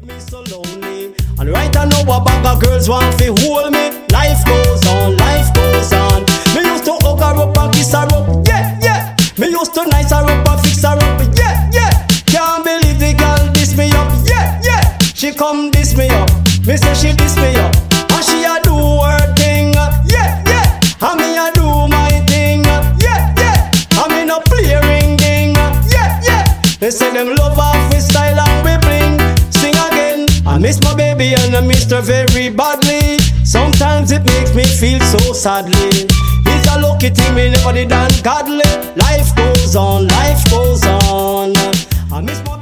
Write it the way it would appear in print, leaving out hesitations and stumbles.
leave me so lonely. And right I know a bag of girls want to hold me. Life goes on, life goes on. Me used to hug her up and kiss her up, yeah, yeah. Me used to nice her up and fix her up, yeah, yeah. Can't believe the girl diss me up, yeah, yeah. She come diss me up, me say she diss me up. And she a do her thing, yeah, yeah. And me a do my thing, yeah, yeah. And me no play ring ding, yeah, yeah. They say them love off with style and we bling. Sing again. I miss my baby and I miss her very badly. Sometimes it makes me feel so sadly. It's a lucky thing we never did ungodly. Life goes on, life goes on. I miss my